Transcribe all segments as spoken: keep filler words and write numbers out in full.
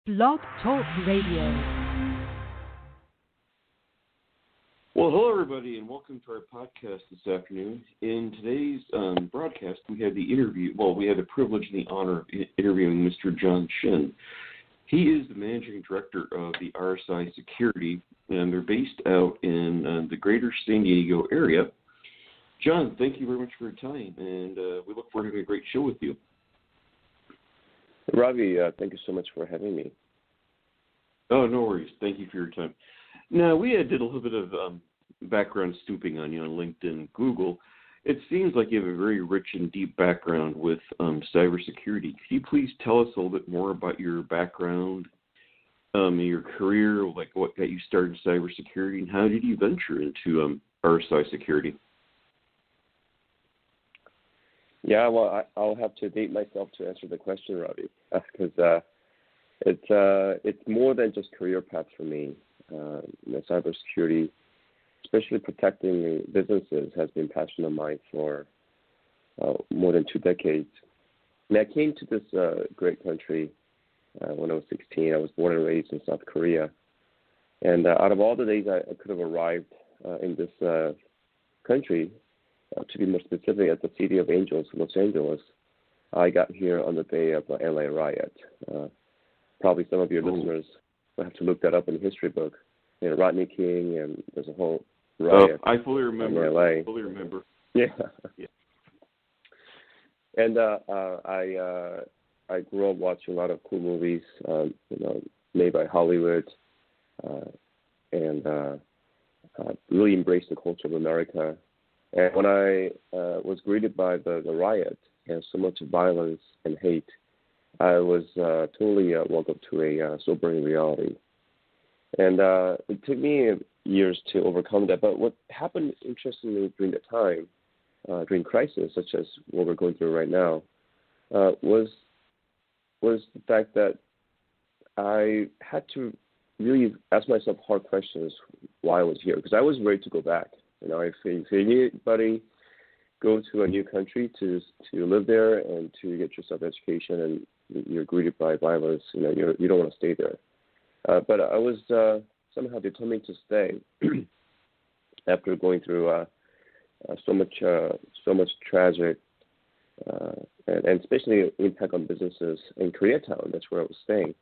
Blog Talk Radio. Well, hello, everybody, and welcome to our podcast this afternoon. In today's um, broadcast, we had the interview, well, we had the privilege and the honor of interviewing Mister John Shin. He is the managing director of the R S I Security, and they're based out in uh, the greater San Diego area. John, thank you very much for your time, and uh, we look forward to having a great show with you. Ravi, uh, thank you so much for having me. Oh, no worries. Thank you for your time. Now, we had did a little bit of um, background snooping on you on LinkedIn, Google. It seems like you have a very rich and deep background with um, cybersecurity. Could you please tell us a little bit more about your background, um, your career, like what got you started in cybersecurity, and how did you venture into um, R S I security? Yeah, well, I, I'll have to date myself to answer the question, Ravi, because uh, it's uh, it's more than just career path for me. Uh, you know, cybersecurity, especially protecting businesses, has been a passion of mine for uh, more than two decades. And I came to this uh, great country uh, when I was sixteen. I was born and raised in South Korea. And uh, out of all the days I, I could have arrived uh, in this uh, country, uh, to be more specific, at the City of Angels, Los Angeles, I got here on the day of the L A riot. Uh, probably some of your oh. listeners will have to look that up in the history book. You know, Rodney King, and there's a whole riot. Oh, I fully remember. In L A. I fully remember. Yeah. yeah. And uh, uh, I uh, I grew up watching a lot of cool movies, um, you know, made by Hollywood, uh, and uh, uh, really embraced the culture of America. And when I uh, was greeted by the, the riot and so much violence and hate, I was uh, totally uh, woke up to a uh, sobering reality. And uh, it took me years to overcome that. But what happened, interestingly, during the time, uh, during crisis, such as what we're going through right now, uh, was was the fact that I had to really ask myself hard questions why I was here, because I was ready to go back. You know, if, if anybody go to a new country to to live there and to get yourself education, and you're greeted by violence, you know, you you don't want to stay there. Uh, but I was uh, somehow determined to stay after going through uh, uh, so much uh, so much tragic uh, and, and especially impact on businesses in Koreatown. That's where I was staying.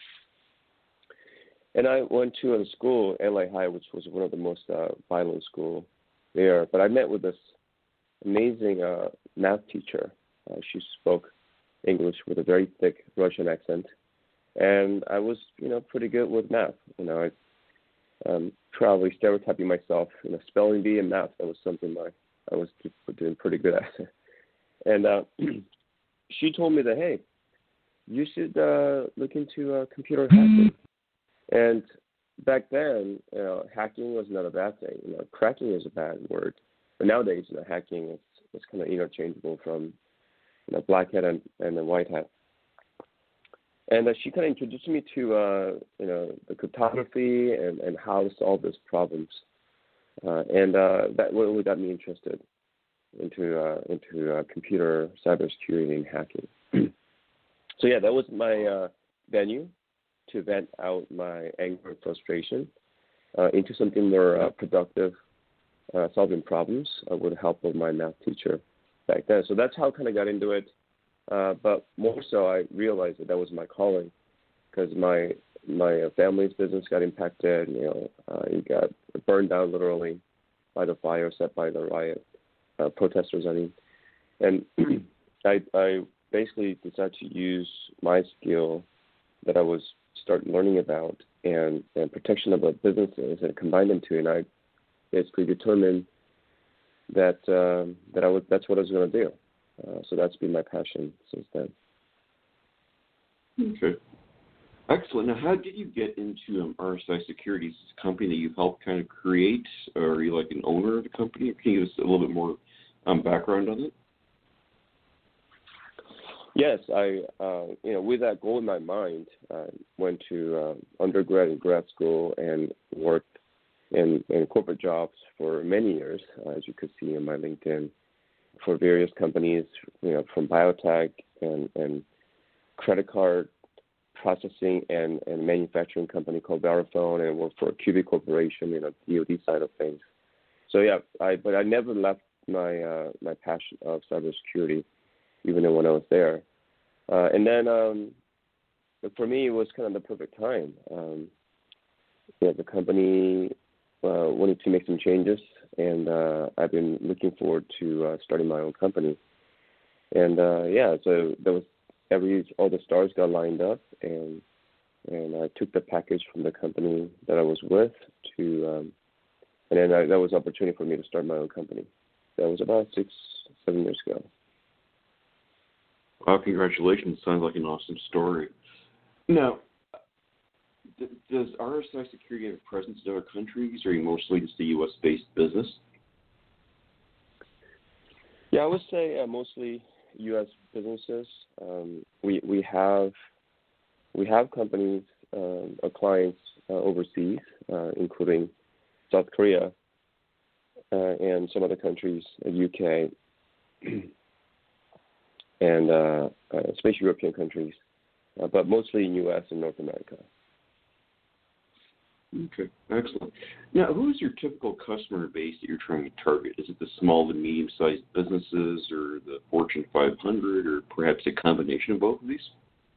And I went to a school, L A High, which was one of the most uh, violent school there. But I met with this amazing uh, math teacher. Uh, she spoke English with a very thick Russian accent. And I was, you know, pretty good with math. You know, I um, probably stereotyping myself, you know, spelling bee and math. That was something I, I was doing pretty good at. And uh, she told me that, hey, you should uh, look into uh, computer hacking. And back then, you know, hacking was not a bad thing. You know, cracking is a bad word. But nowadays, you know, hacking is, is kind of interchangeable from, you know, black hat and, and the white hat. And uh, she kind of introduced me to, uh, you know, the cryptography and, and how to solve these problems. Uh, and uh, that really got me interested into uh, into uh, computer cybersecurity and hacking. So, yeah, that was my uh, venue to vent out my anger and frustration uh, into something more uh, productive, uh, solving problems uh, with the help of my math teacher back then. So that's how I kind of got into it. Uh, but more so, I realized that that was my calling, because my my uh, family's business got impacted. You know, uh, it got burned down literally by the fire set by the riot uh, protesters. I mean, and I I basically decided to use my skill that I was start learning about and, and protection of the businesses and combine them two, and I basically determined that um, that I was that's what I was going to do. Uh, so that's been my passion since then. Okay. Excellent. Now, how did you get into um, R S I Security? Is this a company that you helped kind of create, or are you like an owner of the company? Can you give us a little bit more um, background on it? Yes, I, uh, you know, with that goal in my mind, I went to uh, undergrad and grad school and worked in, in corporate jobs for many years, uh, as you could see in my LinkedIn, for various companies, you know, from biotech and, and credit card processing and, and manufacturing company called Verifone, and worked for Cubic Corporation, you know, D O D side of things. So yeah, I but I never left my uh, my passion of cybersecurity, even when I was there. Uh, and then um, for me, it was kind of the perfect time. Um, yeah, the company uh, wanted to make some changes, and uh, I've been looking forward to uh, starting my own company. And uh, yeah, so there was every all the stars got lined up, and and I took the package from the company that I was with to, um, and then I, that was an opportunity for me to start my own company. That was about six, seven years ago. Wow, congratulations. Sounds like an awesome story. Now, th- does R S I Security have a presence in other countries, or are you mostly just a U S-based business? Yeah, I would say uh, mostly U S businesses. Um, we we have we have companies um, or clients uh, overseas, uh, including South Korea uh, and some other countries, uh, U K, and uh, uh, especially European countries, uh, but mostly in U S and North America. Okay, excellent. Now, who is your typical customer base that you're trying to target? Is it the small to medium-sized businesses, or the Fortune five hundred, or perhaps a combination of both of these?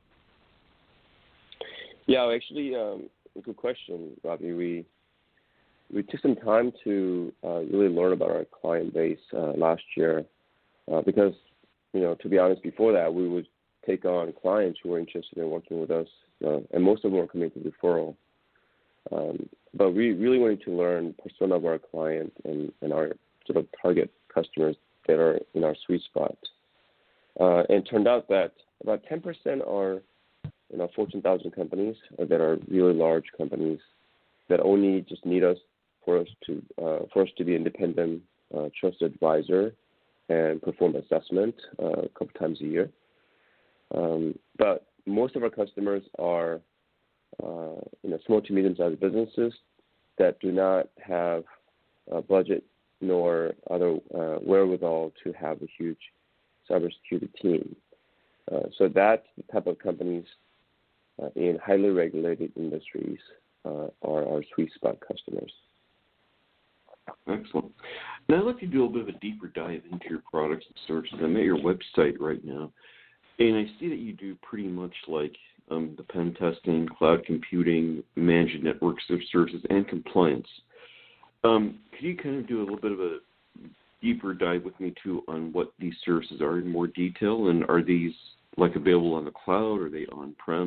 Yeah, actually, um, good question, Robbie. We we took some time to uh, really learn about our client base uh, last year uh, because, you know, to be honest, before that, we would take on clients who were interested in working with us, uh, and most of them were coming through referral. Um, but we really wanted to learn persona of our client and, and our sort of target customers that are in our sweet spot. Uh, and it turned out that about ten percent are, you know, Fortune one thousand companies that are really large companies that only just need us for us to uh, for us to be independent, uh, trusted advisor, and perform assessment uh, a couple times a year. Um, but most of our customers are Uh, you know, small to medium-sized businesses that do not have a budget nor other uh, wherewithal to have a huge cybersecurity team. Uh, so that's the type of companies uh, in highly regulated industries uh, are our sweet spot customers. Excellent. Now, I'd like to do a little bit of a deeper dive into your products and services. I'm at your website right now, and I see that you do pretty much like Um, the pen testing, cloud computing, managed networks of services, and compliance. Um, could you kind of do a little bit of a deeper dive with me too on what these services are in more detail? And are these like available on the cloud? Or are they on-prem?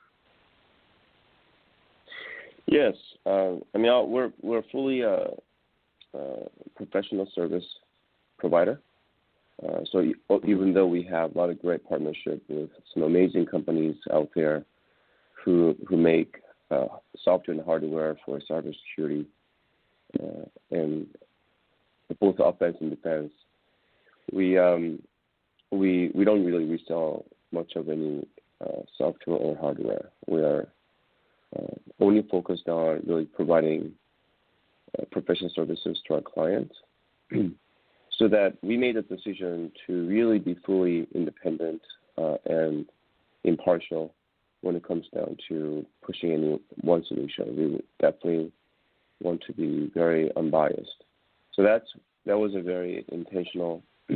Yes, uh, I mean we're we're fully a, a professional service provider. Uh, so even though we have a lot of great partnership with some amazing companies out there who who make uh, software and hardware for cybersecurity uh, and both offense and defense, we um, we we don't really resell much of any uh, software or hardware. We are uh, only focused on really providing uh, professional services to our clients. So that we made a decision to really be fully independent uh, and impartial when it comes down to pushing any one solution. We definitely want to be very unbiased. So that's that was a very intentional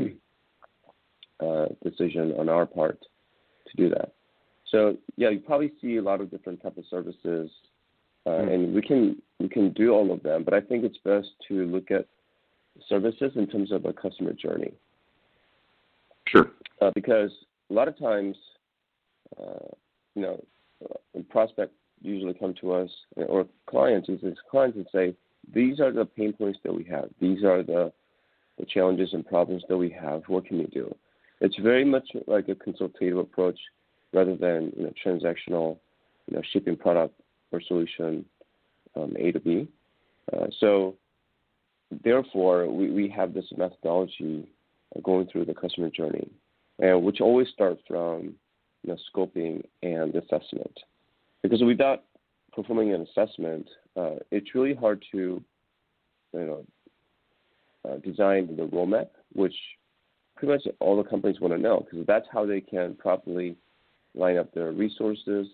uh, decision on our part to do that. So yeah, you probably see a lot of different types of services, uh, mm-hmm. and we can we can do all of them. But I think it's best to look at services in terms of a customer journey. Sure. Uh, because a lot of times, uh, you know, uh, prospects usually come to us, or clients, and clients and say, these are the pain points that we have. These are the, the challenges and problems that we have. What can we do? It's very much like a consultative approach rather than, you know, transactional, you know, shipping product or solution um, A to B. Uh, so Therefore, we, we have this methodology going through the customer journey, uh, which always starts from, you know, scoping and assessment. Because without performing an assessment, uh, it's really hard to, you know, uh, design the roadmap, which pretty much all the companies want to know, because that's how they can properly line up their resources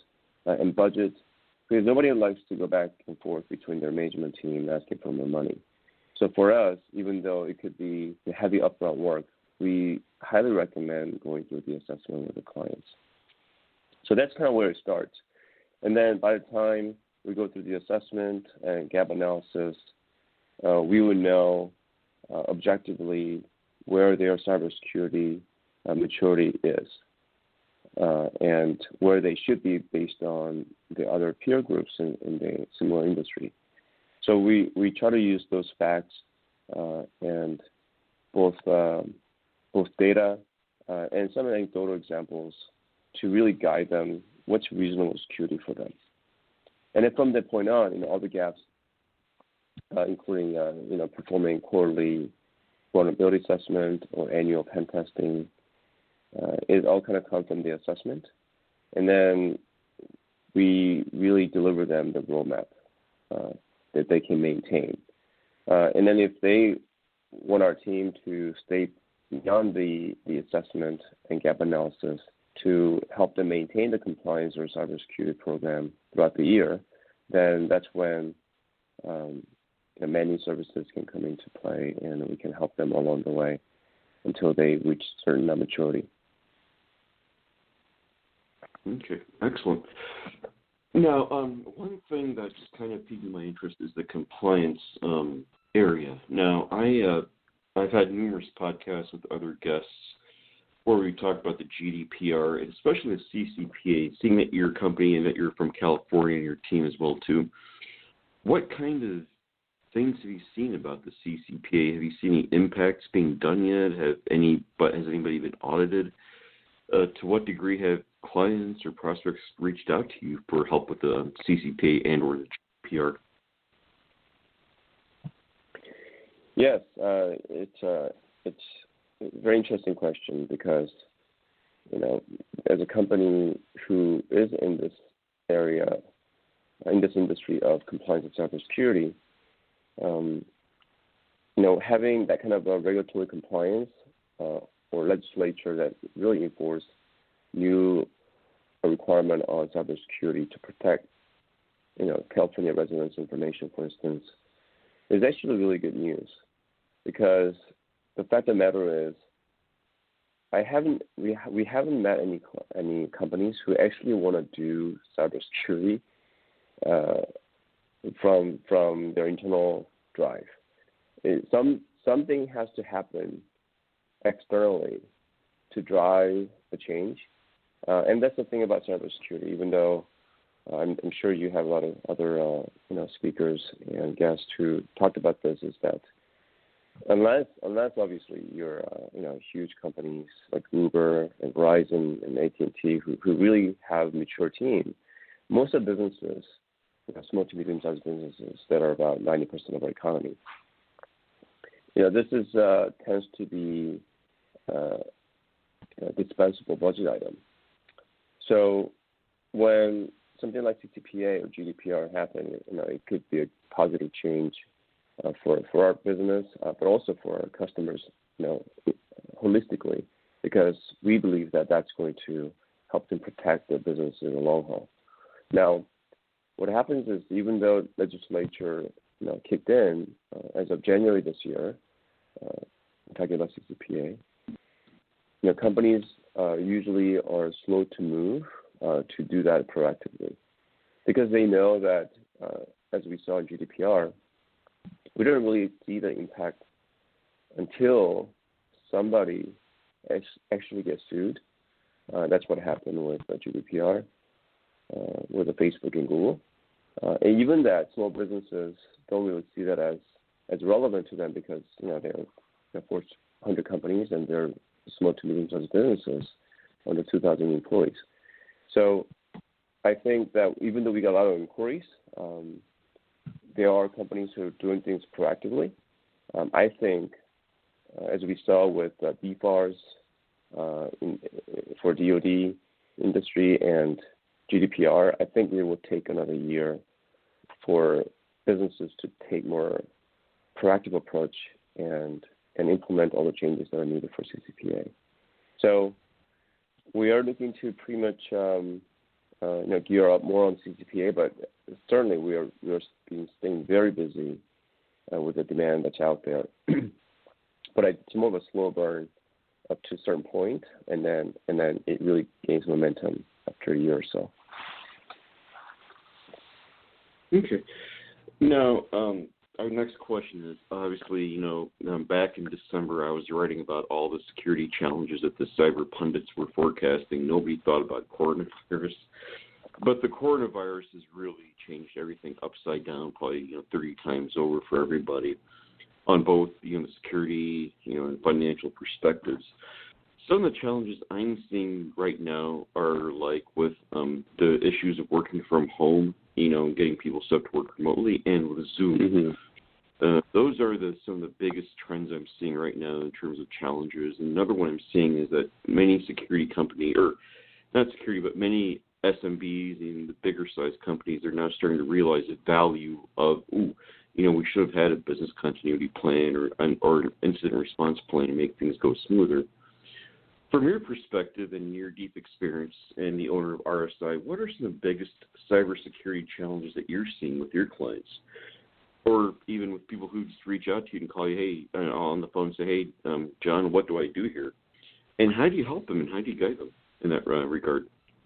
uh, and budget, because nobody likes to go back and forth between their management team asking for more money. So for us, even though it could be heavy upfront work, we highly recommend going through the assessment with the clients. So that's kind of where it starts. And then by the time we go through the assessment and gap analysis, uh, we would know uh, objectively where their cybersecurity uh, maturity is uh, and where they should be based on the other peer groups in, in the similar industry. So we, we try to use those facts uh, and both um, both data uh, and some anecdotal examples to really guide them what's reasonable security for them. And then from that point on, you know, all the gaps, uh, including uh, you know performing quarterly vulnerability assessment or annual pen testing, uh, it all kind of comes from the assessment, and then we really deliver them the roadmap uh, that they can maintain. Uh, and then if they want our team to stay beyond the, the assessment and gap analysis to help them maintain the compliance or cybersecurity program throughout the year, then that's when um, you know, managed services can come into play, and we can help them along the way until they reach certain maturity. Okay, excellent. Now, um, one thing that just kind of piqued my interest is the compliance um, area. Now, I, uh, I've had numerous podcasts with other guests where we talk about the G D P R, and especially the C C P A, seeing that your company and that you're from California and your team as well, too. What kind of things have you seen about the C C P A? Have you seen any impacts being done yet? Have any, but has anybody been audited? Uh, to what degree have clients or prospects reached out to you for help with the C C P A and or the G D P R? Yes, uh, it's uh, it's a very interesting question because, you know, as a company who is in this area, in this industry of compliance and cybersecurity, um, you know, having that kind of a regulatory compliance uh, or legislature that really enforce new requirement on cybersecurity to protect, you know, California residents' information, for instance, is actually really good news, because the fact of the matter is, I haven't we ha- we haven't met any any companies who actually want to do cybersecurity uh, from from their internal drive. It, some something has to happen externally to drive the change. Uh, and that's the thing about cybersecurity, even though uh, I'm, I'm sure you have a lot of other uh, you know, speakers and guests who talked about this, is that unless, unless obviously you're uh, you know, huge companies like Uber and Verizon and A T and T who, who really have mature teams, most of the businesses, you know, small to medium-sized businesses that are about ninety percent of our economy, you know, this is uh, tends to be uh, a dispensable budget item. So when something like C C P A or G D P R happen, you know, it could be a positive change uh, for for our business, uh, but also for our customers, you know, holistically, because we believe that that's going to help them protect their business in the long haul. Now, what happens is, even though legislature, you know, kicked in uh, as of January this year, uh, I'm talking about C C P A, you know, companies uh, usually are slow to move uh, to do that proactively, because they know that, uh, as we saw in G D P R, we don't really see the impact until somebody actually gets sued. Uh, that's what happened with uh, G D P R, uh, with the Facebook and Google. Uh, and even that, small businesses don't really see that as, as relevant to them, because, you know, they're, they're Fortune one hundred companies and they're small to medium-sized businesses under two thousand employees. So I think that even though we got a lot of inquiries, um, there are companies who are doing things proactively. Um, I think, uh, as we saw with uh, B FARs uh, in, for D O D industry and G D P R, I think it will take another year for businesses to take more proactive approach and and implement all the changes that are needed for C C P A. So we are looking to pretty much um, uh, you know, gear up more on C C P A, but certainly we are we are being, staying very busy uh, with the demand that's out there. But it's more of a slow burn up to a certain point, and then and then it really gains momentum after a year or so. Okay. Now, um, our next question is, obviously, you know, um, back in December, I was writing about all the security challenges that the cyber pundits were forecasting. Nobody thought about coronavirus. But the coronavirus has really changed everything upside down, probably, you know, thirty times over for everybody on both, you know, the security, you know, and financial perspectives. Some of the challenges I'm seeing right now are like with um, the issues of working from home, you know, getting people set to work remotely, and with Zoom. Mm-hmm. Uh, those are the some of the biggest trends I'm seeing right now in terms of challenges. And another one I'm seeing is that many security company, or not security, but many S M Bs and the bigger size companies are now starting to realize the value of, ooh, you know, we should have had a business continuity plan or an or an incident response plan to make things go smoother. From your perspective and your deep experience and the owner of R S I, what are some of the biggest cybersecurity challenges that you're seeing with your clients? Or even with people who just reach out to you and call you, hey, uh, on the phone and say, hey, um, John, what do I do here? And how do you help them and how do you guide them in that uh, regard?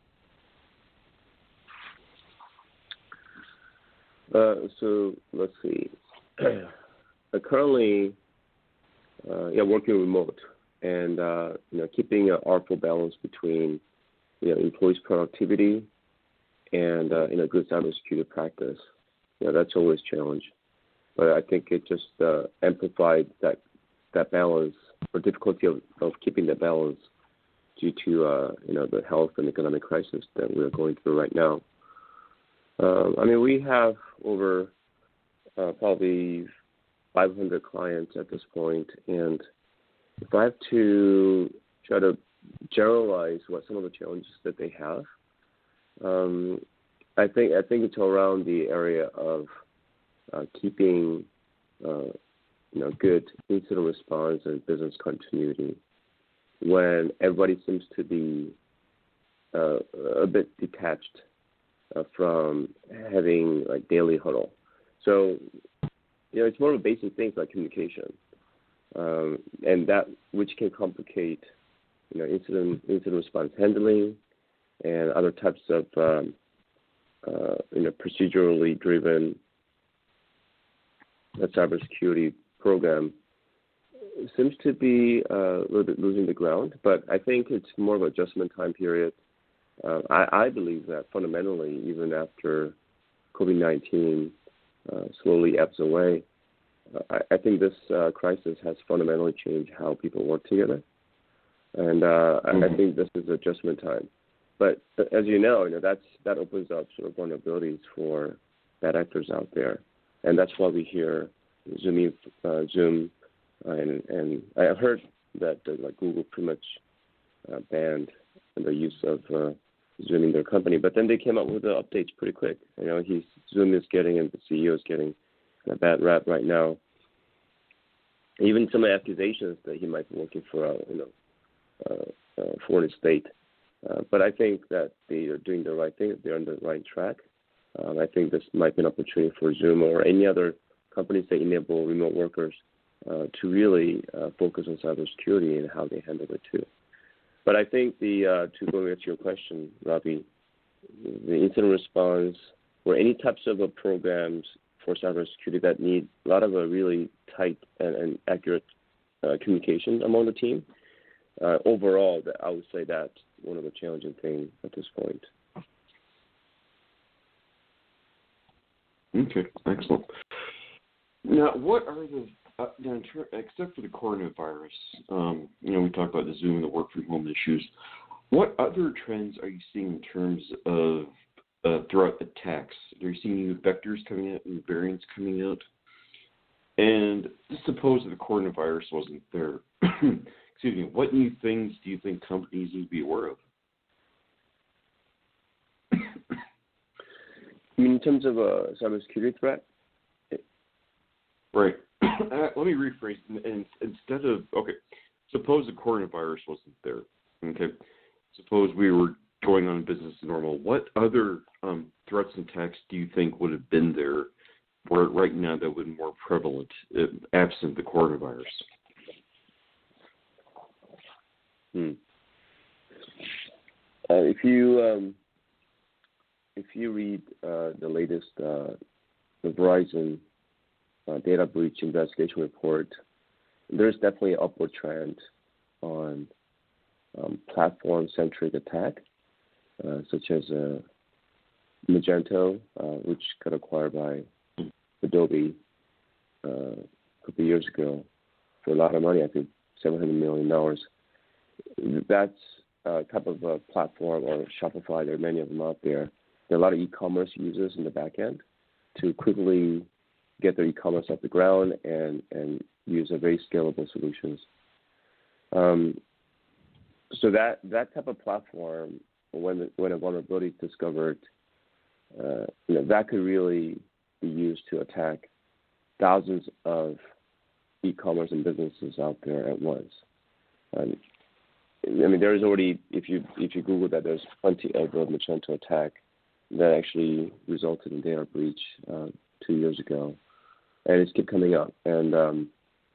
Uh, so let's see. uh, currently, uh, yeah, working remote and uh, you know, keeping an artful balance between, you know, employees' productivity and uh, you know, good cybersecurity practice. You know, that's always a challenge. But I think it just uh, amplified that that balance or difficulty of, of keeping the balance due to uh, you know, the health and economic crisis that we're going through right now. Um, I mean, we have over uh, probably five hundred clients at this point, and if I have to try to generalize what some of the challenges that they have, um, I think I think it's around the area of uh, keeping uh, you know, good incident response and business continuity when everybody seems to be uh, a bit detached Uh, from having like daily huddle. So, you know, it's more of a basic things like communication, um, and that which can complicate, you know, incident incident response handling and other types of um, uh, you know, procedurally driven uh, cybersecurity program seems to be uh, a little bit losing the ground. But I think it's more of an adjustment time period. Uh, I, I believe that fundamentally, even after COVID nineteen uh, slowly ebbs away, uh, I, I think this uh, crisis has fundamentally changed how people work together. And uh, mm-hmm. I, I think this is adjustment time. But as you know, you know, that's, that opens up sort of vulnerabilities for bad actors out there. And that's why we hear Zoom, uh, Zoom and, and I heard that uh, like Google pretty much uh, banned the use of uh, Zoom in their company, but then they came up with the updates pretty quick. You know, he's Zoom is getting, and the C E O is getting a bad rap right now. Even some accusations that he might be working for a, you know, uh, uh, foreign state. Uh, but I think that they are doing the right thing. They're on the right track. Um, I think this might be an opportunity for Zoom or any other companies that enable remote workers uh, to really uh, focus on cybersecurity and how they handle it too. But I think the uh, to go back to your question, Robbie, the incident response or any types of uh, programs for cybersecurity that need a lot of a really tight and, and accurate uh, communication among the team, uh, overall, I would say that's one of the challenging things at this point. Okay, excellent. Now, what are the Uh, now, in ter- except for the coronavirus, um, you know, we talked about the Zoom and the work from home issues. What other trends are you seeing in terms of uh, threat attacks? Are you seeing new vectors coming out, new variants coming out? And just suppose that the coronavirus wasn't there. Excuse me. What new things do you think companies need to be aware of? I mean, in terms of a cybersecurity threat? Right. Uh, let me rephrase. And instead of, okay, suppose the coronavirus wasn't there. Okay. Suppose we were going on business as normal, what other um, threats and attacks do you think would have been there where right now that would be more prevalent, uh, absent the coronavirus? Hmm. Uh, if you um, if you read uh, the latest uh, the Verizon uh, data breach investigation report, there's definitely an upward trend on um, platform-centric attack, uh, such as uh, Magento, uh, which got acquired by Adobe uh, a couple of years ago for a lot of money, I think seven hundred million dollars. That's a type of a platform, or Shopify. There are many of them out there. There are a lot of e-commerce users in the back end to quickly get their e-commerce off the ground and, and use a very scalable solutions. Um, so that, that type of platform, when the, when a vulnerability is discovered, uh, you know, that could really be used to attack thousands of e-commerce and businesses out there at once. Um, I mean, there is already, if you if you Google that, there's plenty of a Magento attack that actually resulted in data breach uh, two years ago, and it's kept coming up. And um,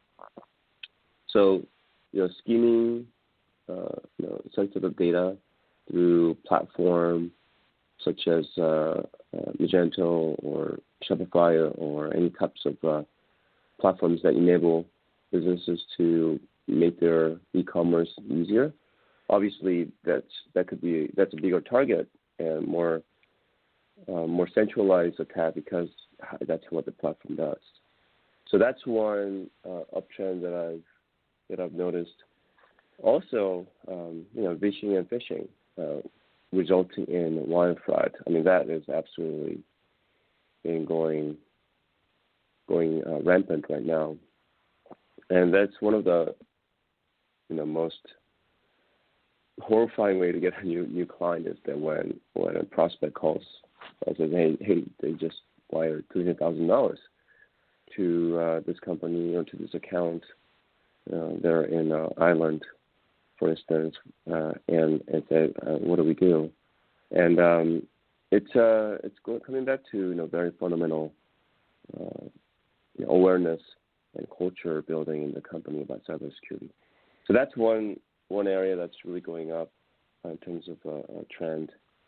so, you know, scheming, uh, you know, sensitive data through platform such as uh, uh, Magento or Shopify or any types of uh, platforms that enable businesses to make their e-commerce easier. Obviously, that's that could be that's a bigger target and more uh, more centralized attack because that's what the platform does. So that's one uh, uptrend that I've that I've noticed. Also, um, you know, vishing and phishing uh, resulting in wire fraud. I mean, that is absolutely been going going uh, rampant right now, and that's one of the you know most horrifying way to get a new new client is that when when a prospect calls and says, hey hey they just wired two hundred thousand dollars to uh, this company or to this account. Uh, they're in uh, Ireland, for instance, uh, and and say, uh, what do we do? And um, it's uh, it's going, coming back to you know very fundamental uh, you know, awareness and culture building in the company about cybersecurity. So that's one one area that's really going up uh, in terms of uh, a trend.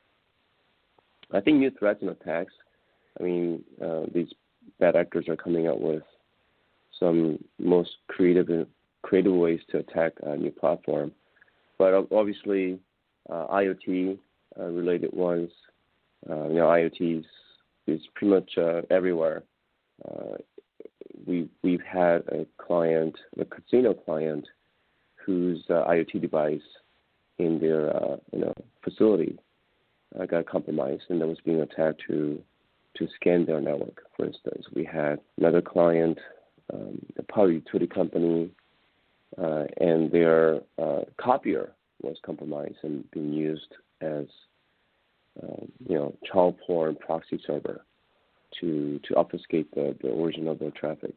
I think new threats and attacks. I mean, uh, these bad actors are coming out with some most creative creative ways to attack a new platform. But obviously, uh, IoT uh, related ones. Uh, you know, IoT is, is pretty much uh, everywhere. Uh, we we've had a client, a casino client, whose uh, IoT device in their uh, you know facility uh, got compromised, and that was being attacked to to scan their network. For instance, we had another client, um, a power utility company, uh, and their uh, copier was compromised and being used as um, you know child porn proxy server to to obfuscate the, the origin of their traffic.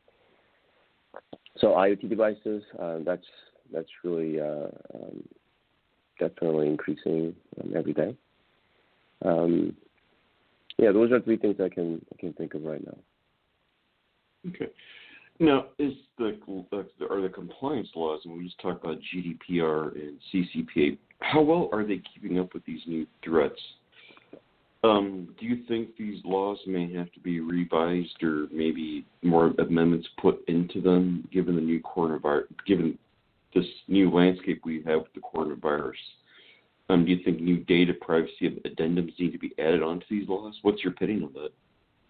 So IoT devices, uh, that's that's really uh, um, definitely increasing um, every day. Um, yeah, those are three things I can I can think of right now. Okay. Now, is the are the compliance laws, and we just talked about G D P R and C C P A, how well are they keeping up with these new threats? Um, do you think these laws may have to be revised or maybe more amendments put into them, given the new coronavirus, given this new landscape we have with the coronavirus? Um, do you think new data privacy addendums need to be added onto these laws? What's your opinion on that?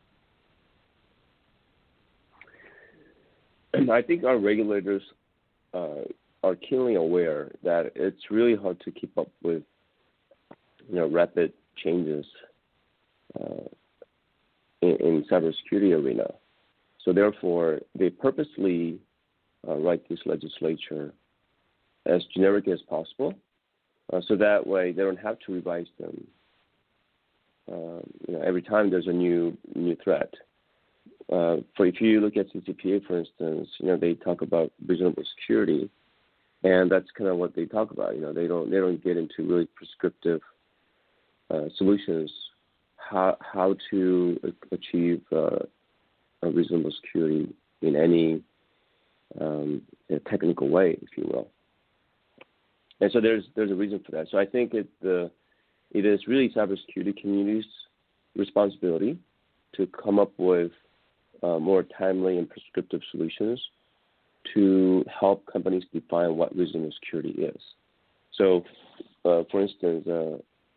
I think our regulators uh, are keenly aware that it's really hard to keep up with, you know, rapid changes uh, in, in cybersecurity arena. So therefore, they purposely uh, write this legislature as generic as possible, uh, so that way they don't have to revise them. Uh, you know, every time there's a new new threat. Uh, for if you look at C C P A, for instance, you know they talk about reasonable security, and that's kind of what they talk about. You know, they don't they don't get into really prescriptive uh, solutions, how how to achieve uh, a reasonable security in any um, technical way, if you will. And so there's there's a reason for that. So I think it the it is really cybersecurity community's responsibility to come up with uh, more timely and prescriptive solutions to help companies define what reasonable security is. So, uh, for instance, uh,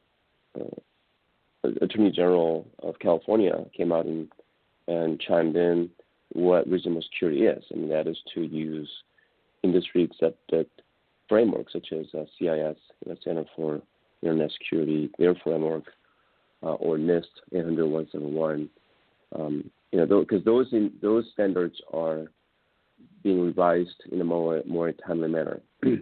uh, Attorney General of California came out and, and chimed in what reasonable security is, and that is to use industry-accepted frameworks such as uh, C I S, the Center for Internet Security, their framework, uh, or NIST eight hundred dash one seventy-one. Um, you know, because those in, those standards are being revised in a more more timely manner.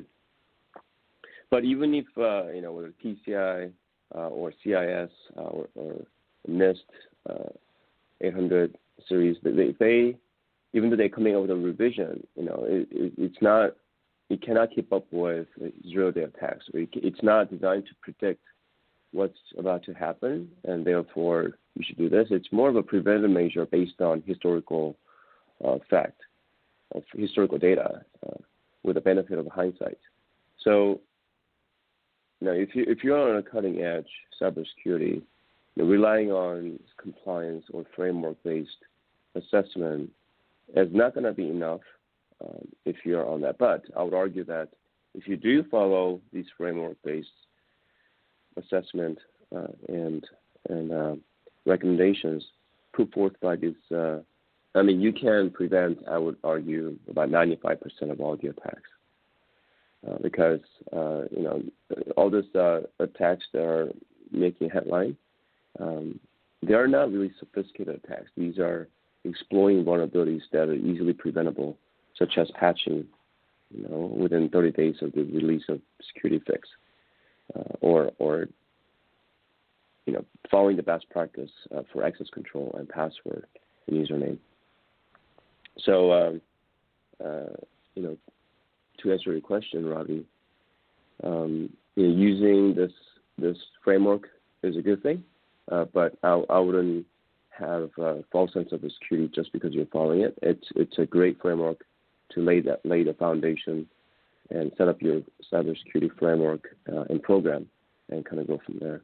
But even if uh, you know, whether P C I uh, or C I S uh, or, or NIST uh, eight hundred series, they, they even though they're coming out with a revision, you know, it, it, it's not, it cannot keep up with zero-day attacks. It's not designed to predict what's about to happen, and therefore you should do this. It's more of a preventive measure based on historical uh, fact, of historical data, uh, with the benefit of hindsight. So, you know, if you if you're on a cutting edge cybersecurity, you know, relying on compliance or framework-based assessment is not going to be enough um, if you're on that. But I would argue that if you do follow these framework-based assessment uh, and and uh, recommendations put forth by this, uh, I mean, you can prevent, I would argue, about ninety-five percent of all the attacks. Uh, because, uh, you know, all these uh, attacks that are making headline, um, they are not really sophisticated attacks. These are exploiting vulnerabilities that are easily preventable, such as patching, you know, within thirty days of the release of security fix, uh, or, or, you know, following the best practice uh, for access control and password and username. So, um, uh, you know, to answer your question, Robbie, um, you know, using this this framework is a good thing, uh, but I, I wouldn't have a false sense of security just because you're following it. It's it's a great framework to lay that lay the foundation and set up your cybersecurity framework uh, and program, and kind of go from there.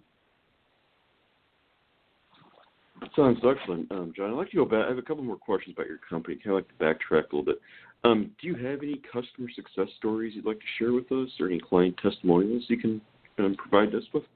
Sounds excellent, um, John. I'd like to go back. I have a couple more questions about your company. Kind of like to backtrack a little bit. Um, do you have any customer success stories you'd like to share with us, or any client testimonials you can um, provide us with?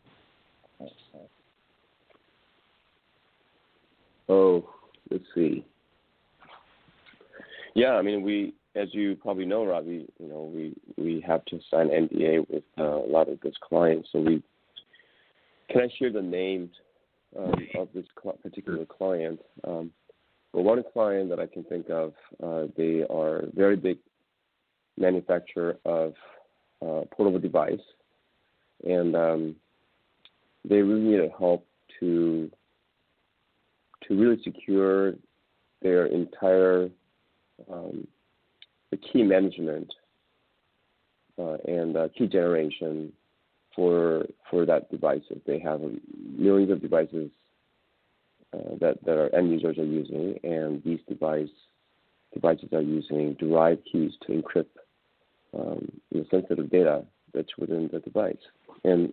Oh, let's see. Yeah, I mean, we, as you probably know, Robbie, you know, we, we have to sign N D A with uh, a lot of those clients. So we, can I share the names um, of this cl- particular client? Um, well, one client that I can think of, uh, they are a very big manufacturer of uh, portable device, and um, they really needed help to to really secure their entire um, the key management uh, and uh, key generation for for that device. They have millions of devices uh, that that our end users are using, and these device devices are using derived keys to encrypt um, the sensitive data that's within the device, and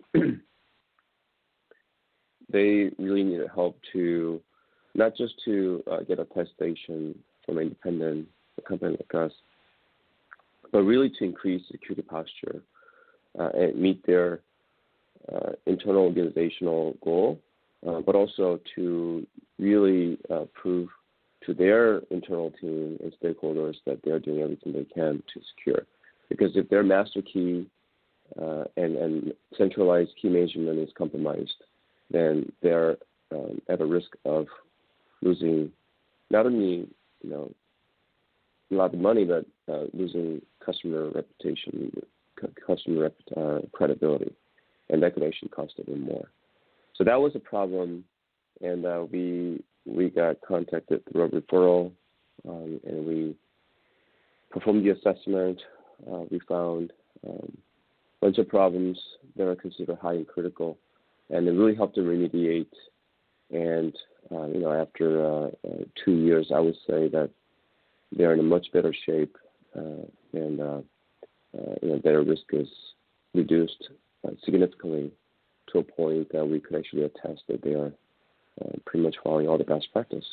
they really needed help to not just to uh, get attestation from an independent company like us, but really to increase security posture uh, and meet their uh, internal organizational goal, uh, but also to really uh, prove to their internal team and stakeholders that they're doing everything they can to secure. Because if their master key uh, and, and centralized key management is compromised, then they're um, at a risk of losing not only, you know, a lot of money, but uh, losing customer reputation, c- customer rep- uh, credibility, and that could actually cost even more. So that was a problem, and uh, we we got contacted through a referral, um, and we performed the assessment. Uh, we found um, a bunch of problems that are considered high and critical, and it really helped them remediate. And uh, you know, after uh, uh, two years, I would say that they're in a much better shape, uh, and uh, uh, you know, their risk is reduced uh, significantly to a point that we could actually attest that they are uh, pretty much following all the best practice.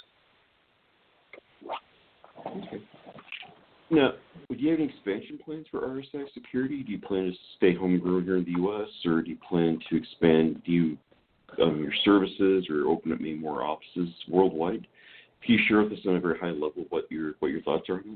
Okay. Now, do you have any expansion plans for R S I Security? Do you plan to stay homegrown here in the U S, or do you plan to expand do you, um, your services or open up maybe more offices worldwide? Can you share with us on a very high level what your what your thoughts are on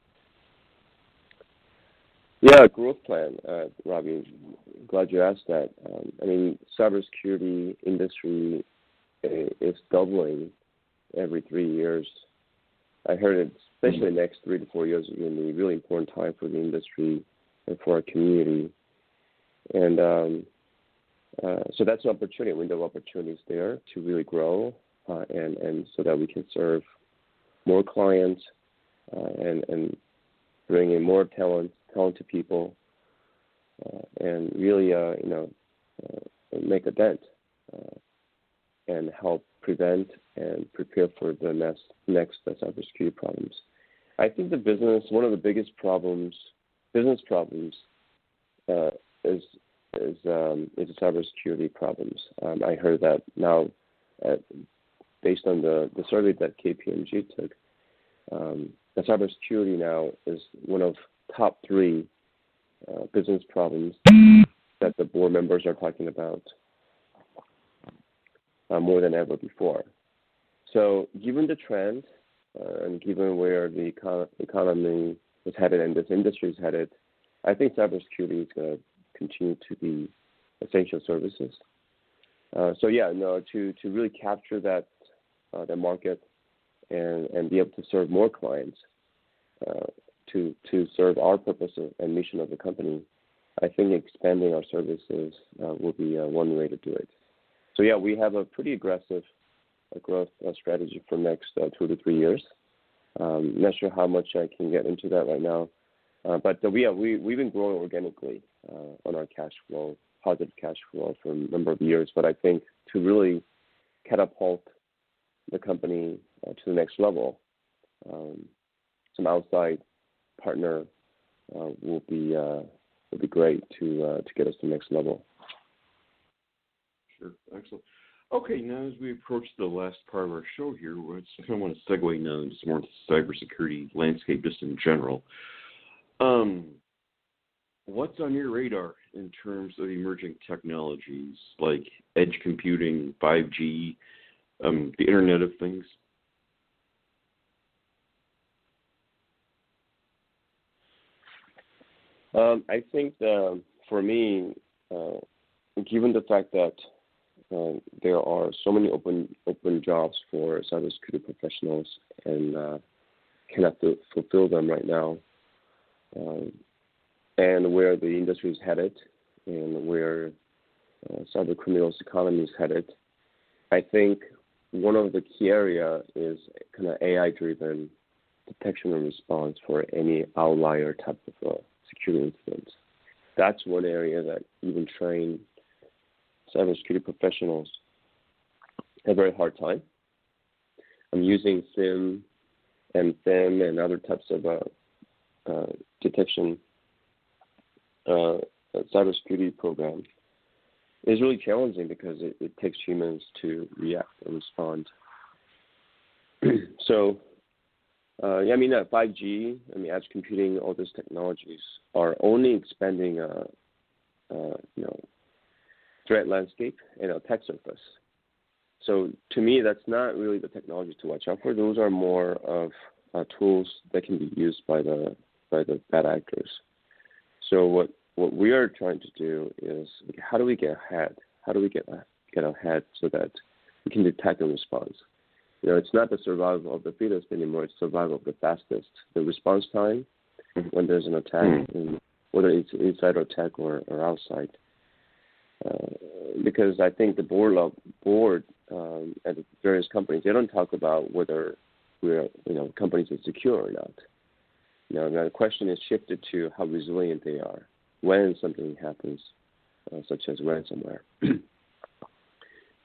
that? Yeah, growth plan, uh, Robbie. Glad you asked that. Um, I mean, cybersecurity industry is doubling every three years. I heard it, especially the next three to four years, is going to be a really important time for the industry and for our community. And um, uh, so that's an opportunity, a window of opportunities there to really grow, uh, and, and so that we can serve more clients uh, and, and bring in more talent, talented people, uh, and really, uh, you know, uh, make a dent uh, and help prevent and prepare for the next next cybersecurity problems. I think the business, one of the biggest problems, business problems, uh, is is um, is the cybersecurity problems. Um, I heard that now, uh, based on the, the survey that K P M G took, um, the cybersecurity now is one of top three uh, business problems that the board members are talking about uh, more than ever before. So given the trend uh, and given where the econ- economy is headed and this industry is headed, I think cybersecurity is going to continue to be essential services. Uh, so yeah, no, to, to really capture that uh, the market and, and be able to serve more clients, uh, to to serve our purpose and mission of the company, I think expanding our services uh, will be uh, one way to do it. So yeah, we have a pretty aggressive uh, growth uh, strategy for next uh, two to three years. Um, not sure how much I can get into that right now, uh, but uh, we, yeah, we we've been growing organically uh, on our cash flow, positive cash flow for a number of years. But I think to really catapult the company uh, to the next level, um, some outside partner uh, will be uh, will be great to uh, to get us to the next level. Sure, excellent. Okay, now as we approach the last part of our show here, I just kind of want to segue now into more into the cybersecurity landscape just in general. Um, what's on your radar in terms of emerging technologies like edge computing, five G, um, the Internet of Things? Um, I think that for me, uh, given the fact that uh, there are so many open open jobs for cybersecurity professionals and uh, cannot f- fulfill them right now, um, and where the industry is headed and where uh, cyber criminals economy is headed, I think one of the key area is kind of A I-driven detection and response for any outlier type of uh, security incidents. That's one area that even trained cybersecurity professionals have a very hard time. I'm using SIM and FIM and other types of uh, uh, detection uh, cybersecurity program. It's really challenging because it, it takes humans to react and respond. so, uh, yeah, I mean, uh, five G, I mean, edge computing, all these technologies are only expanding, uh, uh, you know, threat landscape and attack surface. So to me, that's not really the technology to watch out for. Those are more of uh, tools that can be used by the by the bad actors. So what what we are trying to do is, how do we get ahead? How do we get get ahead so that we can detect and respond? You know, it's not the survival of the fittest anymore. It's survival of the fastest. The response time when there's an attack, mm-hmm. whether it's inside attack or, or outside. Uh, because I think the board of, board um, at the various companies, they don't talk about whether we're, you know, companies are secure or not. You know, now the question is shifted to how resilient they are when something happens, uh, such as ransomware.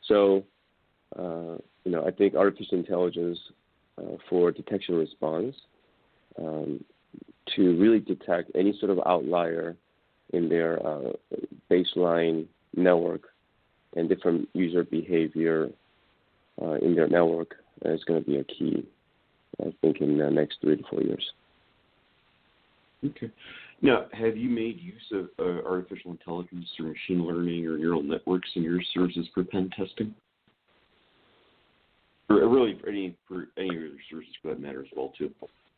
So, uh, you know, I think artificial intelligence uh, for detection and response um, to really detect any sort of outlier in their uh, baseline network and different user behavior uh, in their network is going to be a key, I think, in the next three to four years. Okay. Now, have you made use of uh, artificial intelligence or machine learning or neural networks in your services for pen testing? Or really for any, for any of your services for that matter as well, too?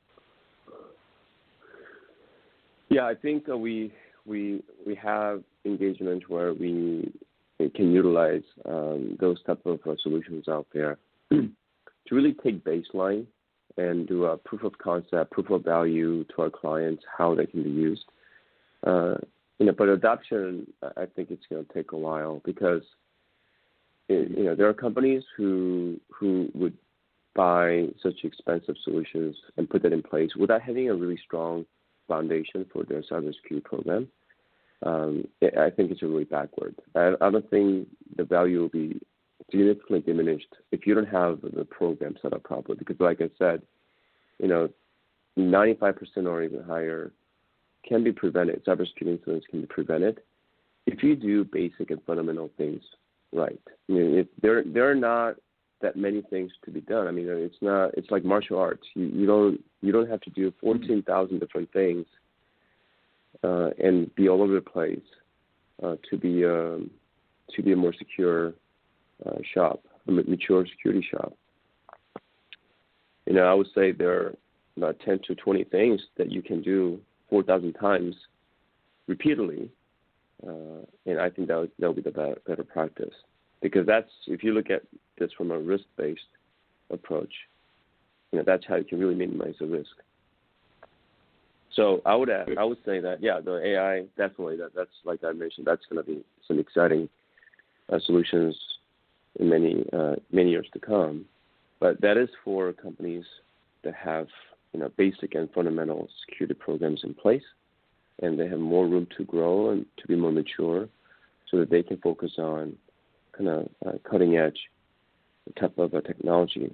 Yeah, I think uh, we we we have engagement where we can utilize um, those type of uh, solutions out there to really take baseline and do a proof of concept, proof of value to our clients, how they can be used. Uh, you know, but adoption, I think it's going to take a while because it, you know there are companies who who would buy such expensive solutions and put that in place without having a really strong foundation for their cybersecurity program. Um, I think it's really backward. I, I don't think the value will be significantly diminished if you don't have the program set up properly. Because, like I said, you know, ninety-five percent or even higher can be prevented. Cybersecurity incidents can be prevented if you do basic and fundamental things right. I mean, it, there there are not that many things to be done. I mean, it's not. It's like martial arts. You you don't you don't have to do fourteen thousand different things uh, and be all over the place uh, to be um, to be a more secure uh, shop, a mature security shop. You know, I would say there are about ten to twenty things that you can do four thousand times repeatedly, uh, and I think that would, that would be the better, better practice. Because that's, if you look at this from a risk-based approach, you know, that's how you can really minimize the risk. So I would add, I would say that, yeah, the A I, definitely, that, that's, like I mentioned, that's going to be some exciting uh, solutions in many, uh, many years to come. But that is for companies that have, you know, basic and fundamental security programs in place, and they have more room to grow and to be more mature so that they can focus on kind of uh, cutting edge type of uh, technology.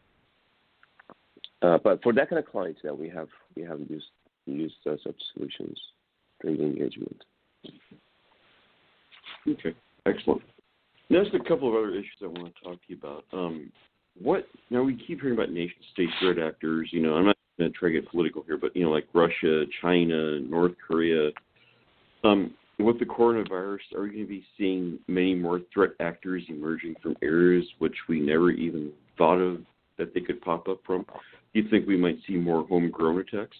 Uh, but for that kind of clients that we have, we have used used uh, such solutions during the engagement. Okay, excellent. Now, there's a couple of other issues I want to talk to you about. Um, what now? We keep hearing about nation-state threat actors. You know, I'm not going to try to get political here, but you know, like Russia, China, North Korea. Um, With the coronavirus, are we going to be seeing many more threat actors emerging from areas which we never even thought of that they could pop up from? Do you think we might see more homegrown attacks?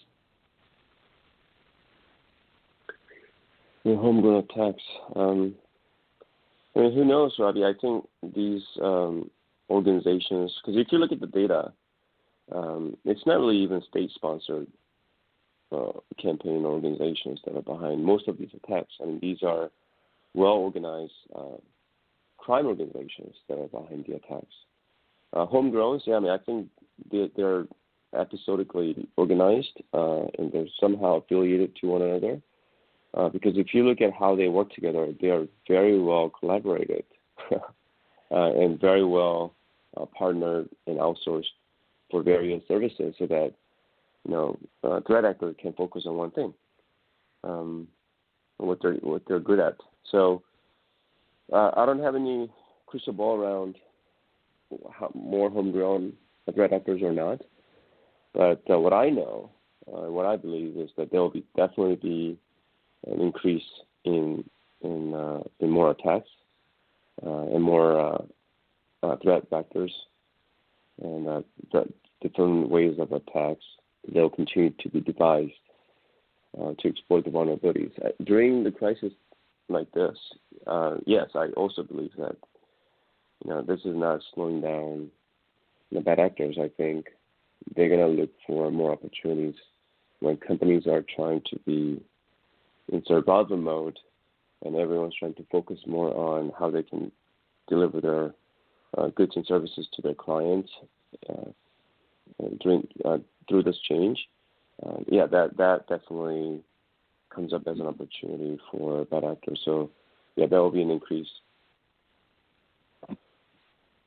Yeah, homegrown attacks. Um, I mean, who knows, Robbie? I think these um, organizations, because if you look at the data, um, it's not really even state-sponsored Uh, campaign organizations that are behind most of these attacks. I mean, these are well-organized uh, crime organizations that are behind the attacks. Uh, homegrown, yeah, I mean, I think they're, they're episodically organized uh, and they're somehow affiliated to one another. Uh, because if you look at how they work together, they are very well collaborated uh, and very well uh, partnered and outsourced for various services so that you know, uh, threat actor can focus on one thing, um, what they're what they're good at. So uh, I don't have any crystal ball around how more homegrown threat actors or not. But uh, what I know, uh, what I believe is that there will be definitely be an increase in in uh, in more attacks uh, and more uh, uh, threat vectors and uh, th- different ways of attacks. They'll continue to be devised uh, to exploit the vulnerabilities. Uh, during the crisis like this, uh, yes, I also believe that you know this is not slowing down the bad actors. I think they're going to look for more opportunities when companies are trying to be in survival mode and everyone's trying to focus more on how they can deliver their uh, goods and services to their clients uh, during uh, through this change. Uh, yeah, that, that definitely comes up as an opportunity for bad actors. So, yeah, there will be an increase.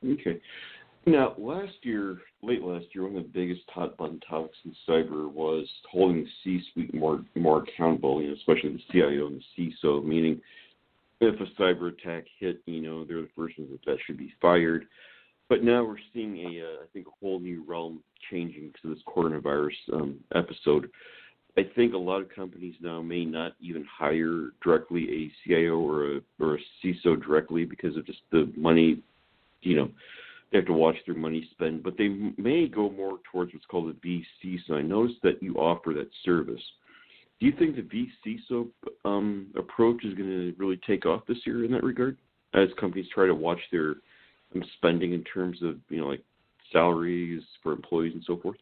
Okay. Now, last year, late last year, one of the biggest hot button topics in cyber was holding the C-suite more more accountable, you know, especially the C I O and the C I S O, meaning if a cyber attack hit, you know, they're the first ones that, that should be fired. But now we're seeing a, uh, I think, a whole new realm changing because of this coronavirus um, episode. I think a lot of companies now may not even hire directly a C I O or a or a C I S O directly because of just the money, you know, they have to watch their money spend, but they may go more towards what's called a V C I S O. I noticed that you offer that service. Do you think the V C I S O um, approach is going to really take off this year in that regard, as companies try to watch their um, spending in terms of, you know, like salaries for employees and so forth?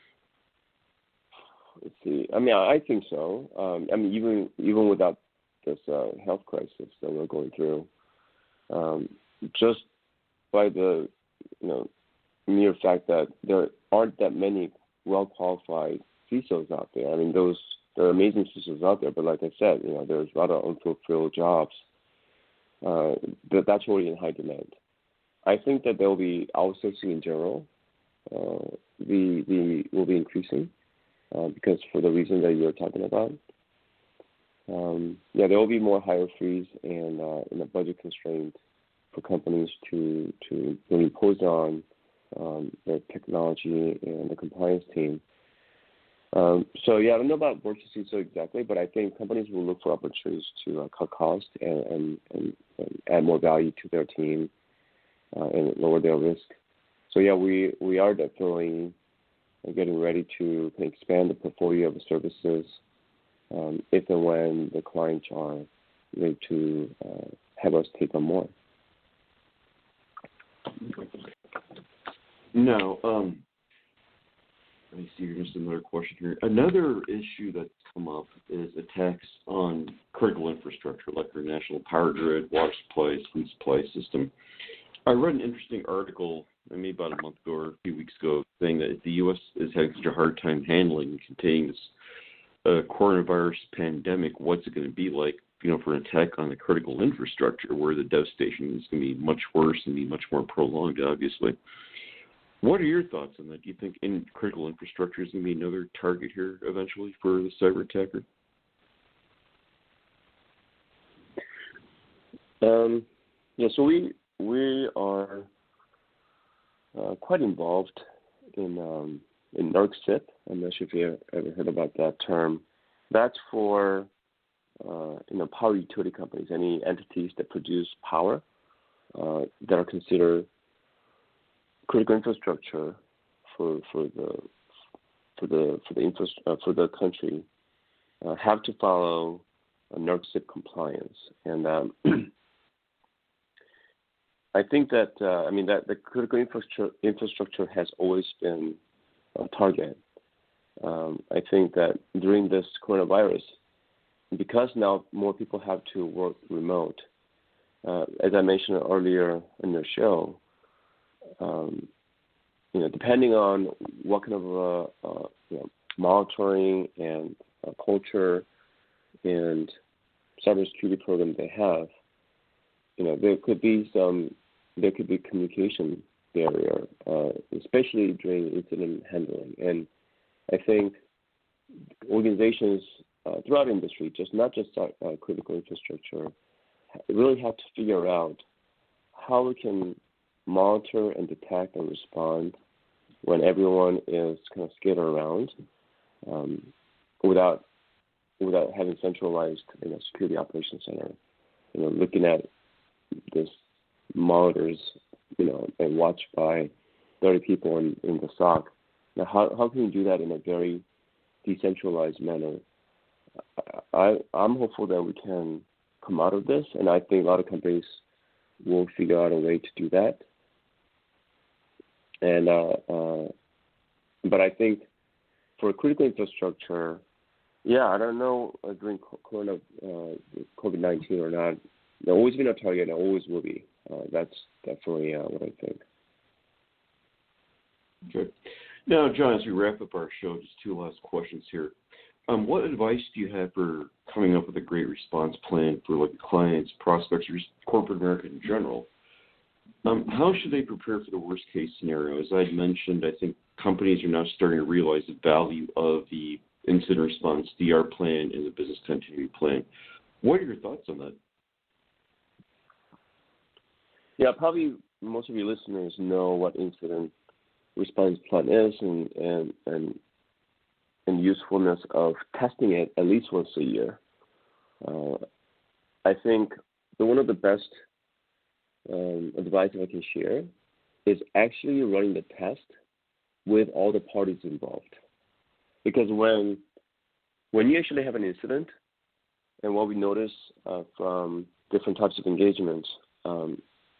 Let's see. I mean, I think so. Um, I mean, even even without this uh, health crisis that we're going through, um, just by the you know mere fact that there aren't that many well-qualified C I S Os out there. I mean, those there are amazing C I S Os out there, but like I said, you know, there's a lot of unfulfilled jobs. Uh, that that's already in high demand. I think that there will be outsourcing in general. Uh, the the will be increasing. Uh, because for the reason that you're talking about, um, yeah, there will be more hire freeze and uh, and a budget constraint for companies to to really impose on um, their technology and the compliance team. Um, so yeah, I don't know about virtual C I S O exactly, but I think companies will look for opportunities to uh, cut costs and, and, and, and add more value to their team uh, and lower their risk. So yeah, we we are definitely getting ready to expand the portfolio of services um, if and when the clients are ready to uh, have us take on more. Now, um, let me see, here's another question here. Another issue that's come up is attacks on critical infrastructure, like our national power grid, water supply, food supply system. I read an interesting article maybe about a month ago or a few weeks ago saying that if the U S is having such a hard time handling and containing this uh, coronavirus pandemic, what's it going to be like, you know, for an attack on the critical infrastructure where the devastation is going to be much worse and be much more prolonged, obviously. What are your thoughts on that? Do you think in critical infrastructure is going to be another target here eventually for the cyber attacker? Um, yeah, so we we are uh, quite involved in um, in NERC-C I P. I'm not sure if you ever heard about that term. That's for uh, you know power utility companies, any entities that produce power uh, that are considered critical infrastructure for for the for the for the infra, uh, for the country uh, have to follow a NERC-C I P compliance. And um, I think that uh, I mean that the critical infrastructure infrastructure has always been a target. Um, I think that during this coronavirus, because now more people have to work remote, uh, as I mentioned earlier in the show, um, you know, depending on what kind of uh, uh, you know, monitoring and uh, culture and cybersecurity program they have, you know, there could be some, there could be communication barrier, uh, especially during incident handling. And I think organizations uh, throughout industry, just not just uh, critical infrastructure, really have to figure out how we can monitor and detect and respond when everyone is kind of scattered around, um, without without having centralized, you know, security operations center, you know, looking at this monitors, you know, and watched by thirty people in, in the S O C. Now, how how can you do that in a very decentralized manner? I I'm hopeful that we can come out of this, and I think a lot of companies will figure out a way to do that. And uh, uh, but I think for critical infrastructure, yeah, I don't know uh, during corona, uh, COVID nineteen or not. There's always been a target, and always will be. Uh, that's definitely uh, what I think. Okay. Now, John, as we wrap up our show, just two last questions here. Um, what advice do you have for coming up with a great response plan for like clients, prospects, or corporate America in general Um, how should they prepare for the worst-case scenario? As I mentioned, I think companies are now starting to realize the value of the incident response D R plan and the business continuity plan. What are your thoughts on that? Yeah, probably most of your listeners know what incident response plan is and and and, and usefulness of testing it at least once a year. Uh, I think the, one of the best um, advice I can share is actually running the test with all the parties involved. Because when when you actually have an incident, and what we notice uh, from different types of engagements, um,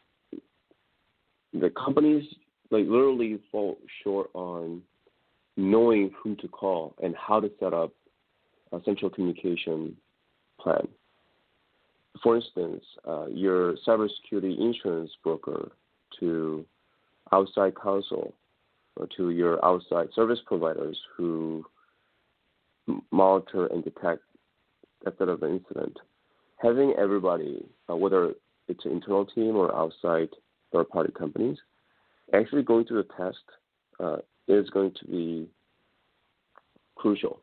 the companies like literally fall short on knowing who to call and how to set up a central communication plan. For instance, uh, your cybersecurity insurance broker to outside counsel or to your outside service providers who monitor and detect that sort of an incident. Having everybody, uh, whether it's an internal team or outside third-party companies, actually going through the test uh, is going to be crucial.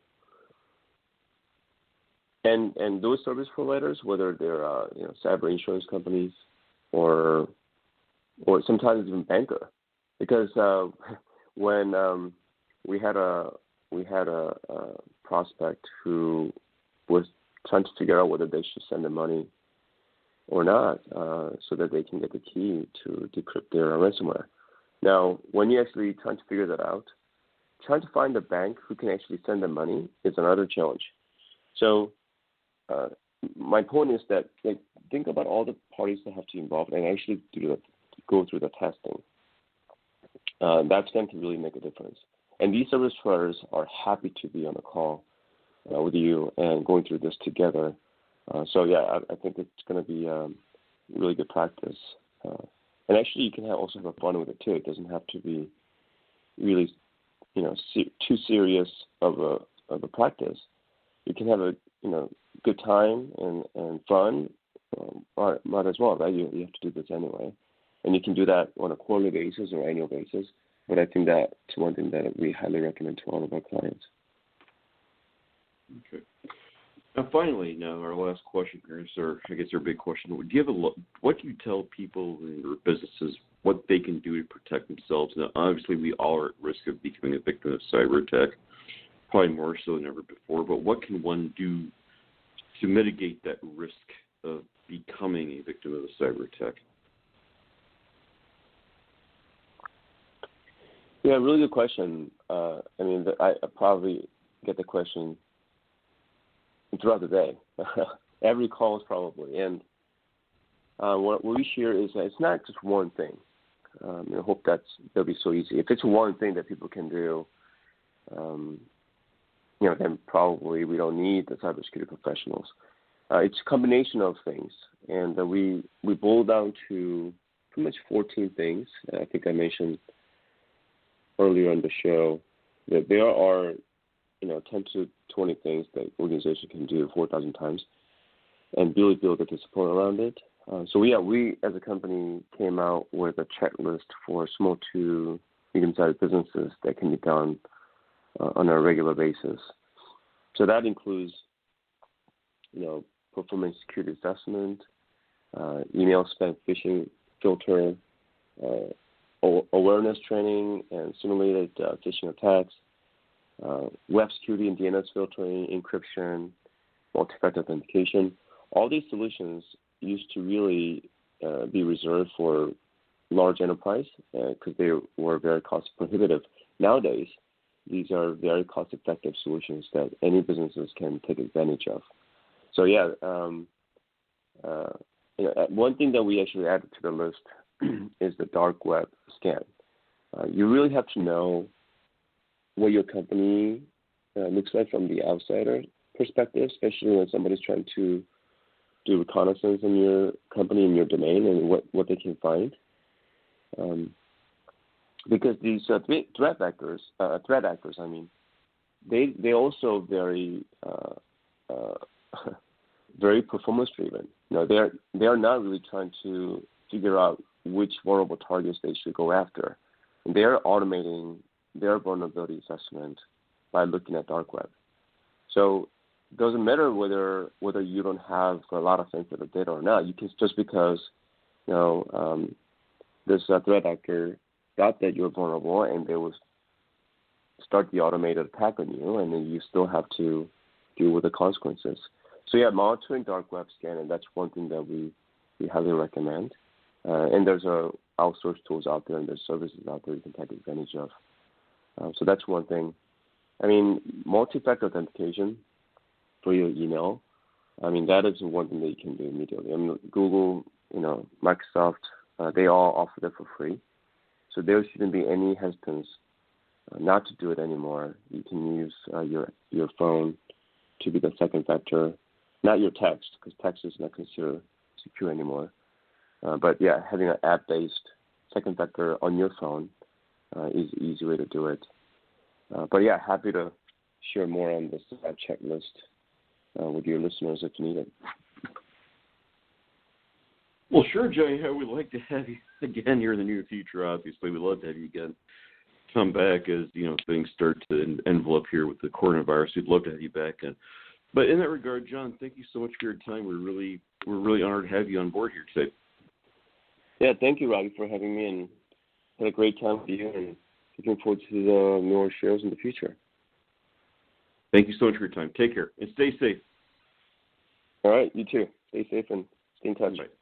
And and those service providers, whether they're uh, you know cyber insurance companies or or sometimes even banker, because uh, when um, we had a we had a, a prospect who was trying to figure out whether they should send the money or not, uh, so that they can get the key to decrypt their ransomware. Now, when you actually trying to figure that out, trying to find a bank who can actually send the money is another challenge. So, uh, my point is that like think about all the parties that have to be involved and actually do the, go through the testing. Uh, that's going to really make a difference. And these service providers are happy to be on a call uh, with you and going through this together. Uh, so yeah, I, I think it's going to be um, really good practice. Uh, and actually, you can have, also have fun with it too. It doesn't have to be really, you know, se- too serious of a of a practice. You can have a you know good time and and fun. Um, might, might as well, right? You you have to do this anyway, and you can do that on a quarterly basis or annual basis. But I think that's one thing that we highly recommend to all of our clients. Okay. Now, finally, now our last question here is, our, I guess, our big question. Do you have a lo- what do you tell people in your businesses what they can do to protect themselves? Now, obviously, we all are at risk of becoming a victim of cyber attack, probably more so than ever before. But what can one do to mitigate that risk of becoming a victim of a cyber attack? Yeah, really good question. Uh, I mean, I, I probably get the question throughout the day. Every call is probably. And uh, what we share is that it's not just one thing. Um, I hope that's that'll be so easy. If it's one thing that people can do, um, you know, then probably we don't need the cybersecurity professionals. Uh, it's a combination of things, and uh, we we boil down to pretty much fourteen things. I think I mentioned earlier on the show that there are, you know, ten to twenty things that organization can do four thousand times and really build a discipline around it. Uh, so, yeah, we as a company came out with a checklist for small to medium-sized businesses that can be done uh, on a regular basis. So that includes, you know, performance security assessment, uh, email spam phishing filter, uh, awareness training and simulated uh, phishing attacks, uh, web security and D N S filtering, encryption, multi-factor authentication. All these solutions used to really uh, be reserved for large enterprise because uh, they were very cost prohibitive. Nowadays, these are very cost-effective solutions that any businesses can take advantage of. So yeah, um, uh, you know, one thing that we actually added to the list is the dark web scan. Uh, you really have to know what your company uh, looks like from the outsider perspective, especially when somebody's trying to do reconnaissance in your company, in your domain, and what, what they can find. Um, because these uh, threat actors, uh, threat actors, I mean, they they also very uh, uh, very performance driven. You know, they are they are not really trying to figure out which vulnerable targets they should go after. And they're automating their vulnerability assessment by looking at dark web. So it doesn't matter whether whether you don't have a lot of sensitive data or not. You can just because you know um, this uh, threat actor thought that you're vulnerable and they will start the automated attack on you, and then you still have to deal with the consequences. So yeah, monitoring dark web scanning, that's one thing that we, we highly recommend. Uh, and there's a outsourced tools out there and there's services out there you can take advantage of. Um, so that's one thing. I mean, multi-factor authentication for your email, I mean, that is one thing that you can do immediately. I mean, Google, you know, Microsoft, uh, they all offer that for free. So there shouldn't be any hesitance uh, not to do it anymore. You can use uh, your your phone to be the second factor, not your text, because text is not considered secure anymore. Uh, but yeah, having an app-based second factor on your phone uh, is an easy way to do it. Uh, but yeah, happy to share more on this uh, checklist uh, with your listeners if needed. Well, sure, Jay. Yeah, we'd like to have you again here in the near future. Obviously, we'd love to have you again come back as you know things start to envelop here with the coronavirus. We'd love to have you back. And, but in that regard, John, thank you so much for your time. We're really we're really honored to have you on board here today. Yeah, thank you, Robbie, for having me, and had a great time with you, and looking forward to the more shows in the future. Thank you so much for your time. Take care and stay safe. All right, you too. Stay safe and stay in touch. Bye.